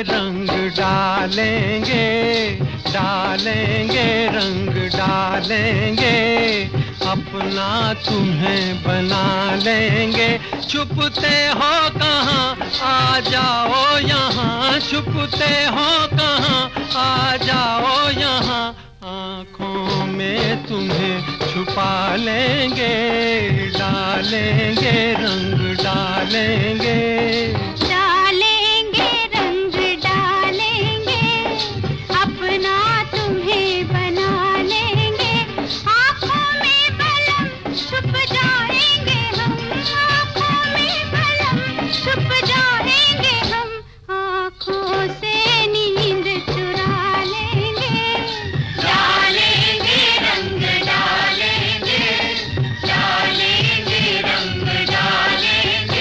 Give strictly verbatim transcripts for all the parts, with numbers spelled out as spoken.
रंग डालेंगे, डालेंगे रंग डालेंगे, अपना तुम्हें बना लेंगे। छुपते हो कहाँ आ जाओ यहाँ, छुपते हो कहाँ आ जाओ यहाँ, आँखों में तुम्हें छुपा लेंगे, डालेंगे रंग डालेंगे। डालेंगे रंग डालेंगे, अपना तुम्हें बना लेंगे। आँखों में बलम छुप जाएंगे हम, आँखों में बलम छुप जाएंगे हम, आँखों से नींद चुरा लेंगे। डालेंगे रंग डालेंगे, डालेंगे रंग डालेंगे।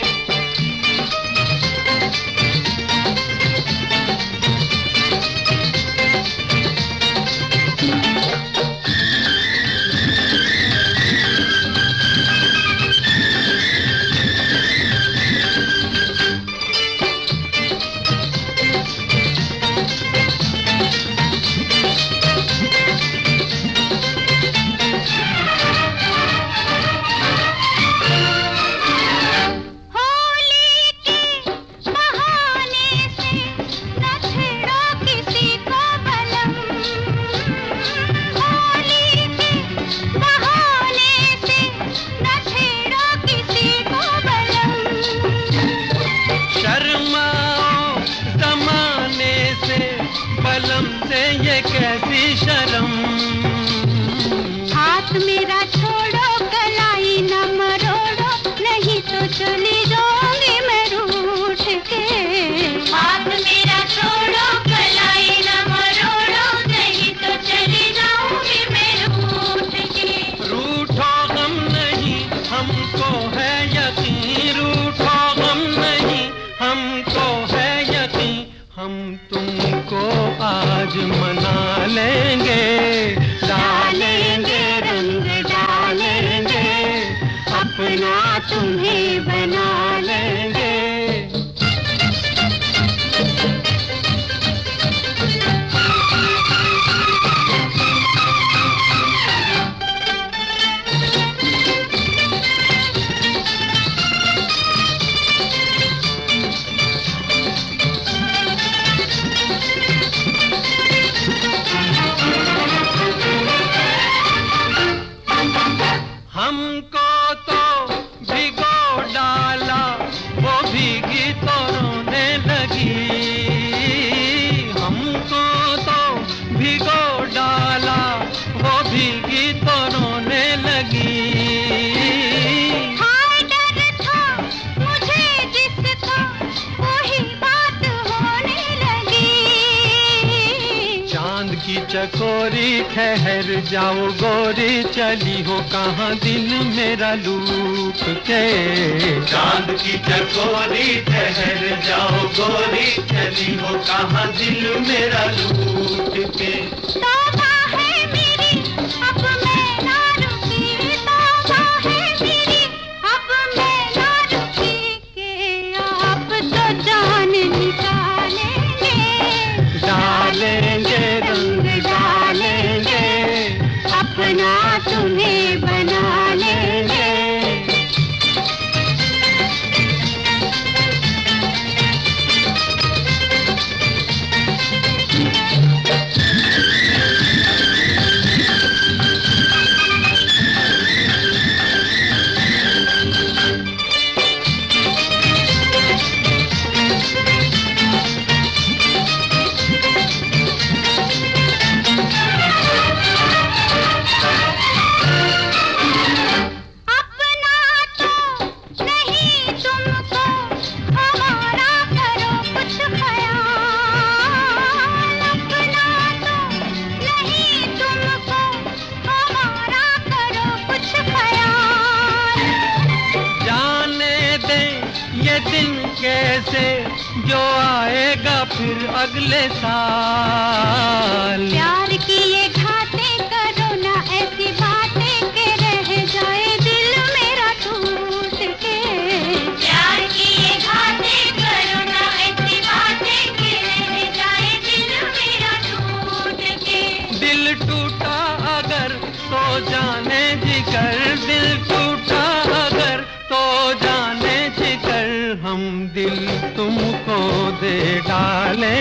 बलम से ये कैसी शर्म, हाथ मेरा छोड़ो कलाई न मरोड़ो, नहीं तो चली जाऊंगी मैं रूठ के। हाथ मेरा छोड़ो कलाई न मरोड़ो, नहीं तो चली जाऊंगी मैं रूठ के। रूठो गम नहीं हमको है यकीन, रूठो गम नहीं हमको है यकीन, हम तुमको आज मना लेंगे, डालेंगे रंग डालेंगे, अपना तुम्हें बना लेंगे। हमको तो भिगो डाला, वो भीगी तो रोने लगी, हमको तो भिगो डाला, वो भीगी तो रोने लगी। हाय डर था मुझे जिसका, वही बात होने लगी। चांद की चकोरी ठहर जाओ गोरी, चली हो कहाँ दिल मेरा लूट के। चांद की चकोरी ठहर जाओ गोरी, चली हो कहाँ दिल मेरा लूट के। तौबा है मेरी अब मैं ना रुकी, तौबा है मेरी अब मैं ना रुकी, के आप तो जान निकालेंगे, डालेंगे रंग डालेंगे, अपना तुम्हें बना लेंगे। कैसे जो आएगा फिर अगले साल। प्यार की ये घाटें करो ना ऐसी बातें के रह जाए दिल मेरा टूट के। प्यार की ये घाटें करो ना ऐसी बातें के से डाले